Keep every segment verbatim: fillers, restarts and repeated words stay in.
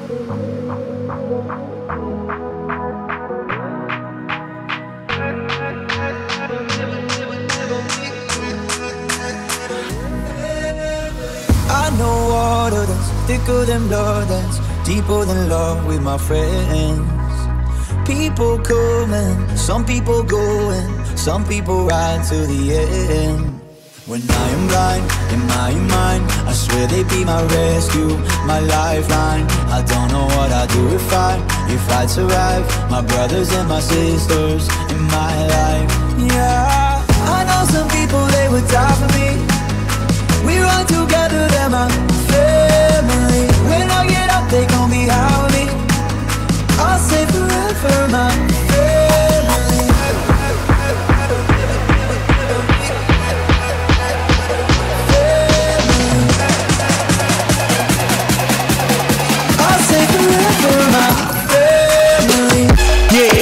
I know water that's thicker than blood, that's deeper than love with my friends. People coming, some people going, some people ride to the end. When I am blind in my mind, I swear they be my rescue, my lifeline. I don't know what I'd do if I, if I'd survive. My brothers and my sisters in my life. Yeah, I know some people, they would die for me. We run together, they're my family. When I get up, they gon' be out with me. I'll say forever, my family. I'll say forever, my family. Yeah.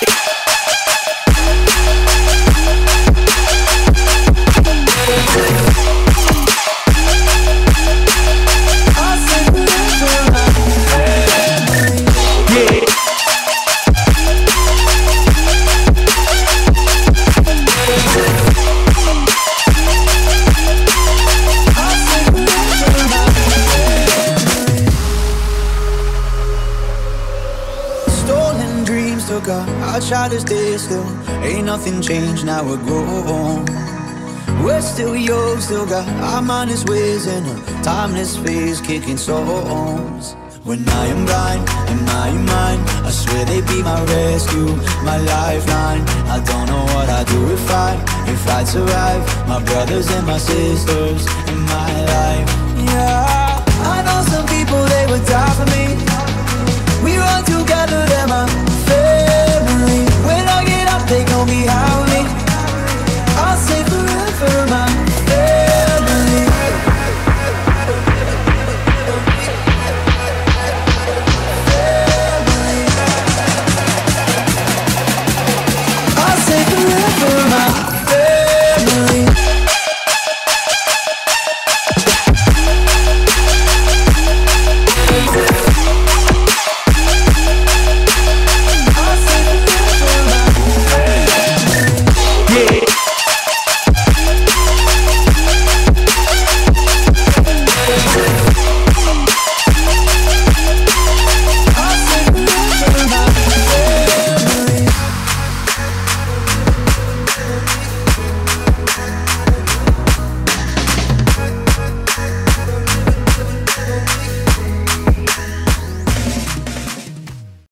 I try to stay still, ain't nothing changed, now we're grown. We're still young, still got our mind is whizzing, a timeless phase kicking songs. When I am blind in my mind, I swear they be my rescue, my lifeline. I don't know what I'd do if I, if I'd survive. My brothers and my sisters in my life, yeah.